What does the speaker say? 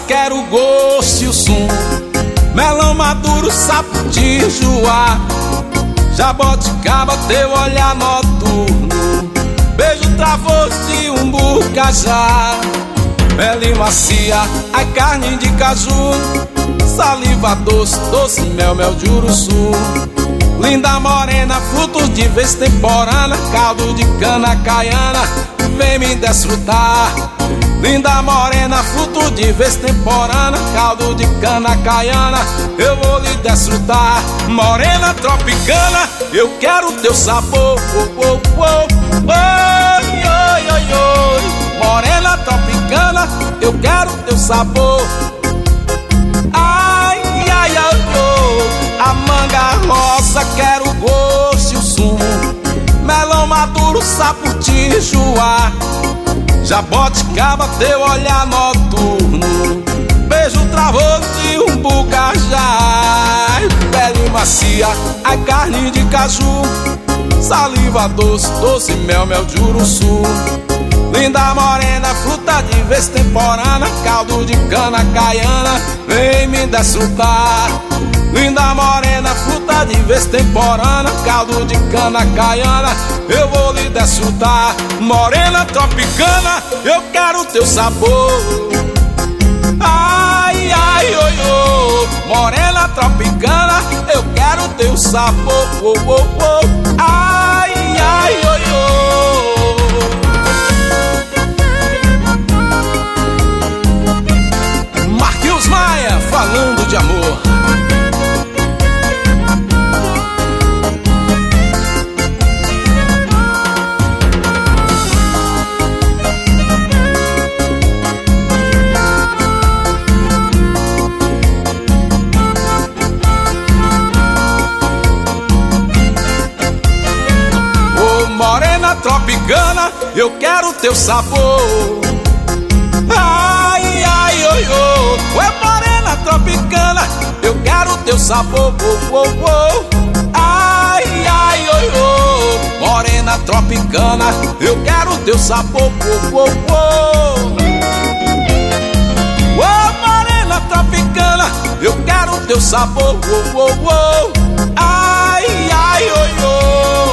quero o gosto e o som. Melão maduro, sapo de joá, jaboticaba, teu olhar noturno, beijo travoso de umbu cajá, pele macia, a carne de caju, saliva doce, doce mel, mel de uruçu. Linda morena, frutos de vez temporana, caldo de cana caiana, vem me desfrutar. Linda morena, fruto de vez temporana, caldo de cana caiana, eu vou lhe desfrutar. Morena tropicana, eu quero teu sabor. Oh, oh, oh. Oi, oi, oi, oi. Morena tropicana, eu quero teu sabor. Ai, ai, ai, oh. A manga rosa, quero o gosto e o sumo. Melão maduro, sapo de joá, jaboticaba, teu olhar noturno, beijo travoso de umbu cajá, pele macia, a carne de caju, saliva doce, doce mel, mel de uruçu. Linda morena, fruta de vez temporana, caldo de cana caiana, vem me desfrutar. Linda morena, fruta de vez temporana, caldo de cana caiana, eu vou lhe desfrutar. Morena tropicana, eu quero teu sabor. Ai, ai, oi, oi. Morena tropicana, eu quero teu sabor. Oh, oh, oh. Ai, ai, oi, oi. Marquinhos Maia, falando de amor. Morena tropicana, eu quero teu sabor. Ai, ai, oi, oi. Ué, morena tropicana, eu quero teu sabor. Oh, oh, oh. Ai, ai, oi, oi. Morena tropicana, eu quero teu sabor. Oh, oh, oh. Oh, morena tropicana, eu quero teu sabor. Oh, oh, oh. Ai, ai, oi, oi.